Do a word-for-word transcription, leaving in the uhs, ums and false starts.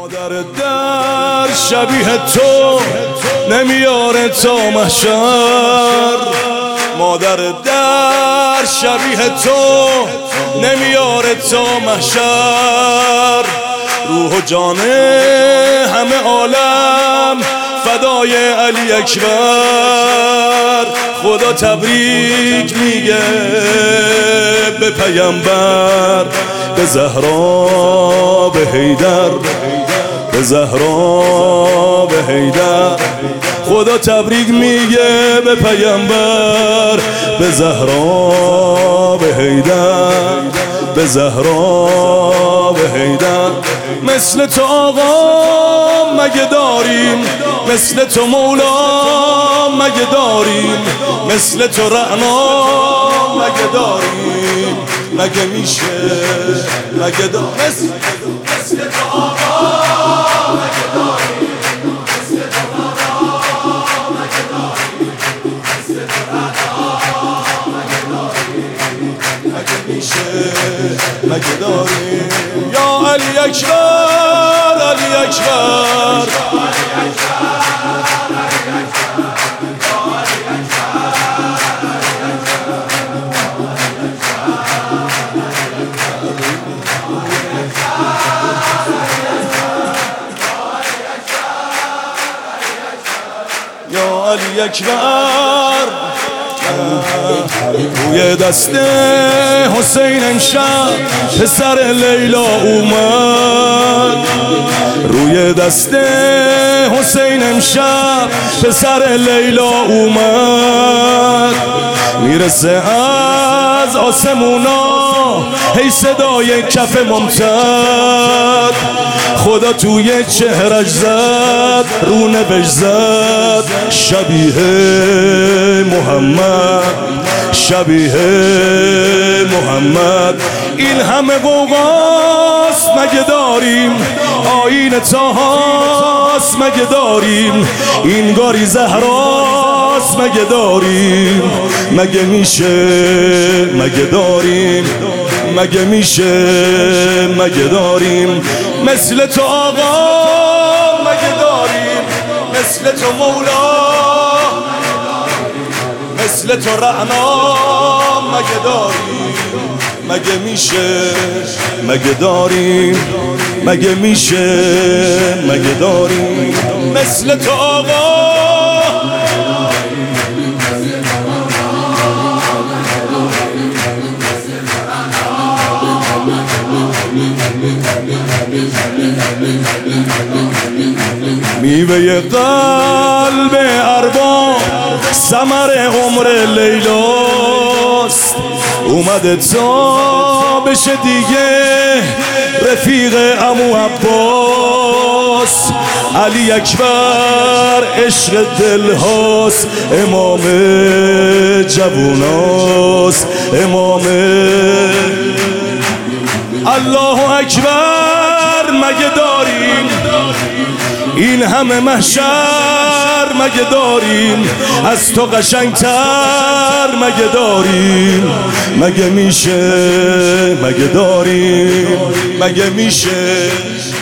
مادر در شبیه تو نمیاره تا محشر، مادر در شبیه تو نمیاره تا محشر. روح و جان همه عالم فدای علی اکبر. خدا تبریک میگه به پیامبر، به زهرا، به حیدر، به زهرا، به حیدر. خدا تبریک میگه به پیامبر، به زهرا، به حیدر، به زهرا، به حیدر. مثل تو آقا مگه داریم؟ مثل تو مولا مگه داریم؟ مثل تو رعنا مگه داریم؟ مگه میشه؟ مگه داریم؟ مثل, مثل تو آقا مگه داریم؟ مثل تو مولا مگه داریم؟ مثل تو رعنا مگه داریم؟ مگه میشه؟ مگه داریم؟ یا علی اکبر، علی اکبر، یا علی اکبر. روی دست حسین امشب پسر لیلا اومد، روی دست حسین امشب پسر لیلا اومد. میرسه از آسمونا هی صدای کف ممتد، خدا توی چهرش زد رو نوشت زد شبیه محمد، شبیه محمد. این همه قوقاست مگه داریم؟ آیین طاهاست مگه داریم؟ این گاری زهراست مگه داریم؟ مگه میشه؟ مگه داریم؟ مگه میشه؟ مگه داریم؟ مثل تو آقا مگه داریم؟ مثل تو مولا، مثل تو رعنا مگه داریم؟ مگه میشه؟ مگه داریم؟ مگه میشه؟ مگه داریم؟ مثل تو آقا. میوه قلب ارباب ثمر عمر لیلاست، اومده تا بشه دیگه رفیق عمو عباس. علی اکبر عشق دلهاست، امام جووناست، امام. الله اکبر مگه داریم؟ این همه محشر مگه داریم؟ از تو قشنگتر مگه داریم؟ مگه میشه؟ مگه داریم؟ مگه میشه؟